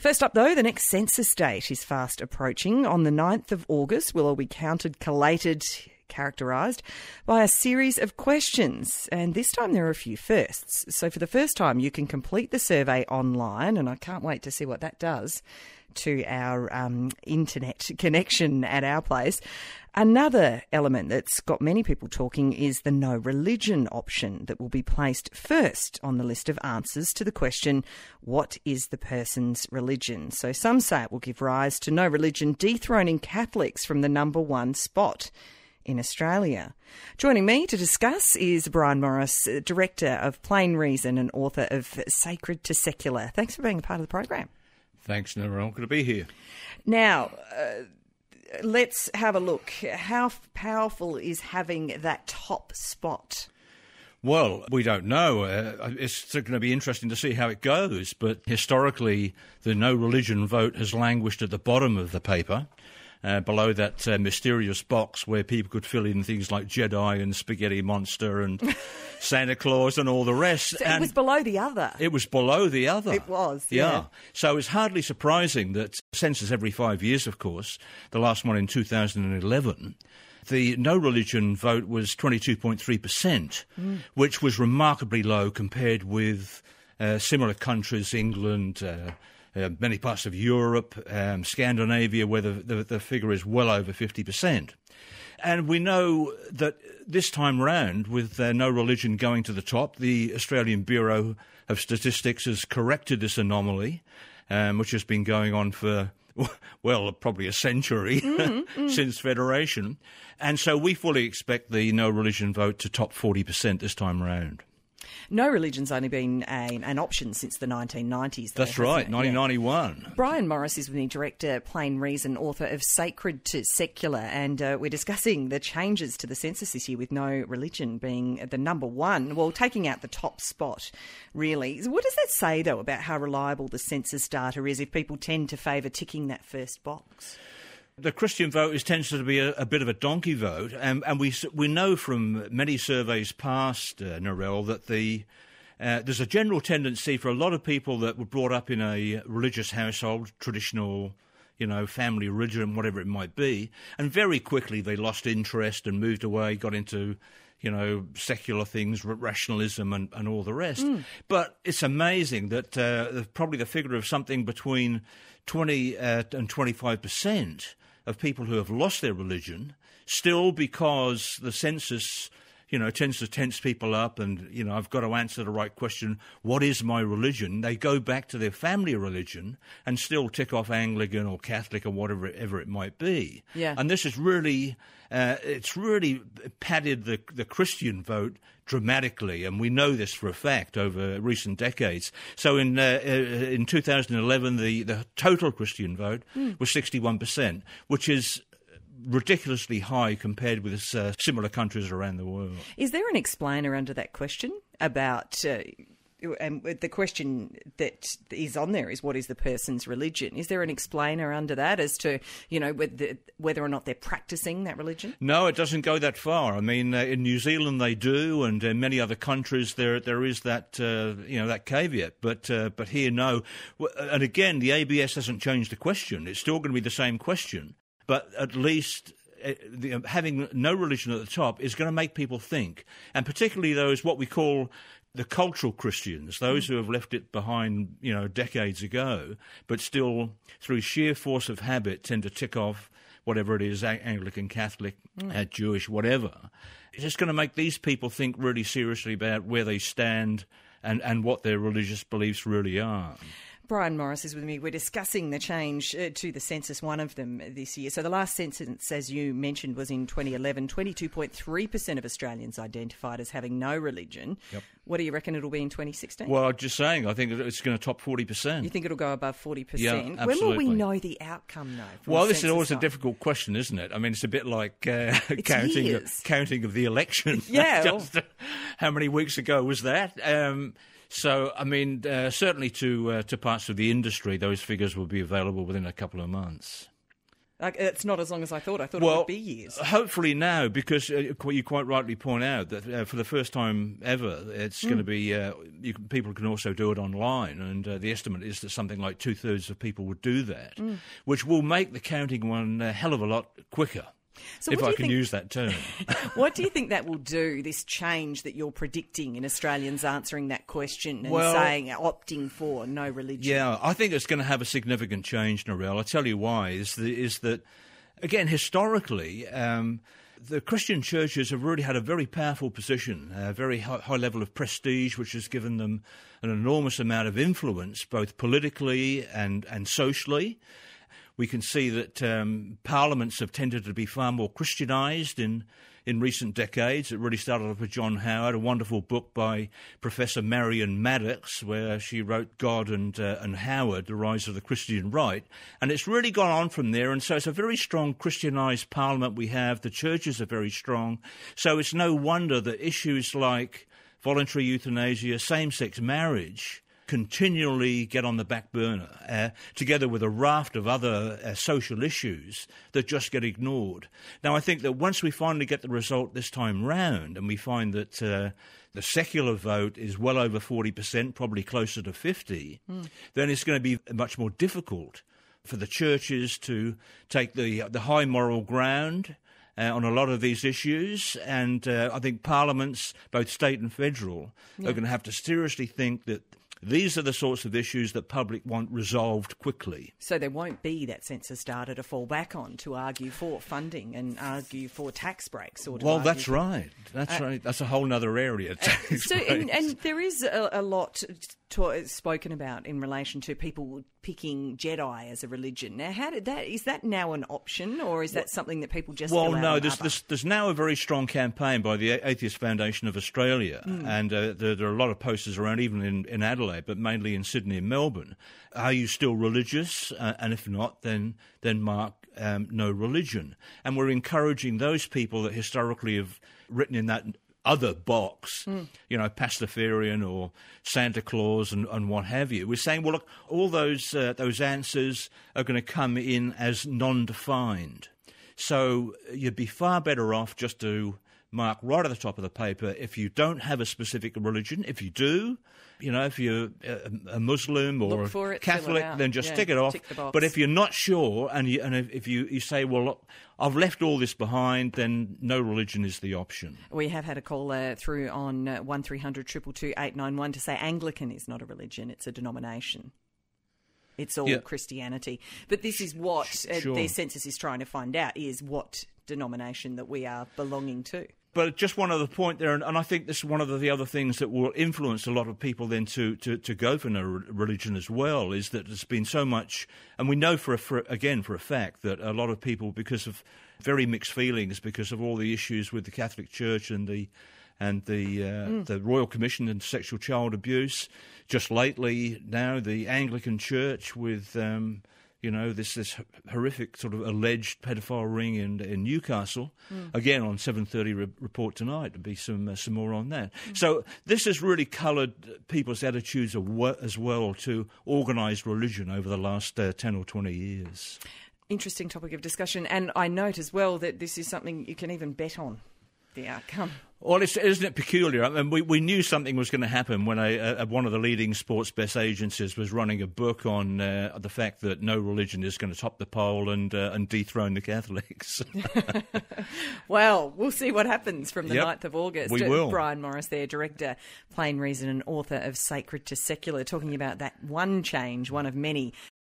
First up, though, the next census date is fast approaching. On the 9th of August, we'll all be counted, collated, characterised by a series of questions. And this time there are a few firsts. So for the first time, you can complete the survey online, and I can't wait to see what that does to our internet connection at our place. Another element that's got many people talking is the no religion option that will be placed first on the list of answers to the question, what is the person's religion? So some say it will give rise to no religion dethroning Catholics from the number one spot in Australia. Joining me to discuss is Brian Morris, Director of Plain Reason and author of Sacred to Secular. Thanks for being a part of the program. Thanks, Narelle. Good to be here. Now, let's have a look. How powerful is having that top spot? Well, we don't know. It's going to be interesting to see how it goes. But historically, the no religion vote has languished at the bottom of the paper, below that mysterious box where people could fill in things like Jedi and Spaghetti Monster and Santa Claus and all the rest. So it was below the other. It was below the other. It was, yeah. So it's hardly surprising that census every 5 years, of course, the last one in 2011, the no religion vote was 22.3%, which was remarkably low compared with similar countries, England, many parts of Europe, Scandinavia, where the figure is well over 50%. And we know that this time round, with no religion going to the top, the Australian Bureau of Statistics has corrected this anomaly, which has been going on for, well, probably a century since Federation. And so we fully expect the no religion vote to top 40% this time round. No religion's only been an option since the 1990s. That's right, 1991. Yeah. Brian Morris is with me, Director, Plain Reason, author of Sacred to Secular, and we're discussing the changes to the census this year with no religion being the number one, well, taking out the top spot, really. What does that say, though, about how reliable the census data is if people tend to favour ticking that first box? The Christian vote tends to be a bit of a donkey vote, and we know from many surveys past, Narelle, that there's a general tendency for a lot of people that were brought up in a religious household, traditional, family religion, whatever it might be, and very quickly they lost interest and moved away, got into secular things, rationalism and all the rest. But it's amazing that probably the figure of something between 20 and 25% of people who have lost their religion, still because the census, tends to tense people up and, I've got to answer the right question, what is my religion? They go back to their family religion and still tick off Anglican or Catholic or whatever it might be. Yeah. And this is really, it's really padded the Christian vote dramatically, and we know this for a fact over recent decades. So in 2011, the total Christian vote was 61%, which is ridiculously high compared with similar countries around the world. Is there an explainer under that question about... and the question that is on there is, what is the person's religion? Is there an explainer under that as to, whether or not they're practising that religion? No, it doesn't go that far. I mean, in New Zealand they do, and in many other countries there is that, that caveat. But here, no. And again, the ABS hasn't changed the question. It's still going to be the same question. But at least having no religion at the top is going to make people think, and particularly those what we call the cultural Christians, those who have left it behind, decades ago, but still, through sheer force of habit, tend to tick off whatever it is, Anglican, Catholic, Jewish, whatever. It's just going to make these people think really seriously about where they stand and what their religious beliefs really are. Brian Morris is with me. We're discussing the change to the census, one of them this year. So the last census, as you mentioned, was in 2011. 22.3% of Australians identified as having no religion. Yep. What do you reckon it'll be in 2016? Well, I'm just saying, I think it's going to top 40%. You think it'll go above 40%? Yeah, absolutely. When will we know the outcome, though? Well, this is always a difficult question, isn't it? I mean, it's a bit like counting of the election. Yeah. How many weeks ago was that? So, I mean, certainly to parts of the industry, those figures will be available within a couple of months. It's not as long as I thought. I thought it would be years. Hopefully now, because you quite rightly point out that for the first time ever, it's going to be people can also do it online, and the estimate is that something like 2/3 of people would do that, which will make the counting one a hell of a lot quicker. So if I can use that term. What do you think that will do, this change that you're predicting in Australians answering that question and opting for no religion? Yeah, I think it's going to have a significant change, Narelle. I'll tell you why, is that, again, historically, the Christian churches have really had a very powerful position, a very high level of prestige, which has given them an enormous amount of influence, both politically and socially. We can see that parliaments have tended to be far more Christianised in recent decades. It really started off with John Howard, a wonderful book by Professor Marion Maddox, where she wrote God and Howard, The Rise of the Christian Right. And it's really gone on from there. And so it's a very strong Christianised parliament we have. The churches are very strong. So it's no wonder that issues like voluntary euthanasia, same-sex marriage, continually get on the back burner, together with a raft of other social issues that just get ignored. Now, I think that once we finally get the result this time round, and we find that the secular vote is well over 40%, probably closer to 50%, then it's going to be much more difficult for the churches to take the high moral ground on a lot of these issues, and I think parliaments, both state and federal, are going to have to seriously think that these are the sorts of issues that public want resolved quickly. So there won't be that census data to fall back on to argue for funding and argue for tax breaks. That's right. That's right. That's a whole other area. And there is a lot spoken about in relation to people picking Jedi as a religion. Now, is that now an option, or is that something that people just there's now a very strong campaign by the Atheist Foundation of Australia, and there are a lot of posters around, even in Adelaide, but mainly in Sydney and Melbourne. Are you still religious? And if not, then mark no religion. And we're encouraging those people that historically have written in that other box, Pastafarian or Santa Claus and what have you. We're saying, well, look, all those answers are going to come in as non-defined. So you'd be far better off just to mark right at the top of the paper if you don't have a specific religion. If you do, if you're a Muslim or a Catholic, then just tick it off. But if you're not sure, and if you say, well, look, I've left all this behind, then no religion is the option. We have had a caller through on 1300 222 891 to say Anglican is not a religion, it's a denomination. It's all Christianity. But this is what their census is trying to find out, is what denomination that we are belonging to. But just one other point there, and I think this is one of the other things that will influence a lot of people then to go for no religion as well, is that there's been so much, and we know for a fact that a lot of people, because of very mixed feelings, because of all the issues with the Catholic Church and the Royal Commission into Sexual Child Abuse, just lately now the Anglican Church with this horrific sort of alleged pedophile ring in Newcastle. Again, on 7:30 report tonight, there'll be some more on that. So this has really coloured people's attitudes as well to organised religion over the last 10 or 20 years. Interesting topic of discussion, and I note as well that this is something you can even bet on, the outcome. Well, isn't it peculiar? I mean, we knew something was going to happen when one of the leading sports best agencies was running a book on the fact that no religion is going to top the poll and dethrone the Catholics. Well, we'll see what happens from the 9th of August. We will. Brian Morris there, director, Plain Reason and author of Sacred to Secular, talking about that one change, one of many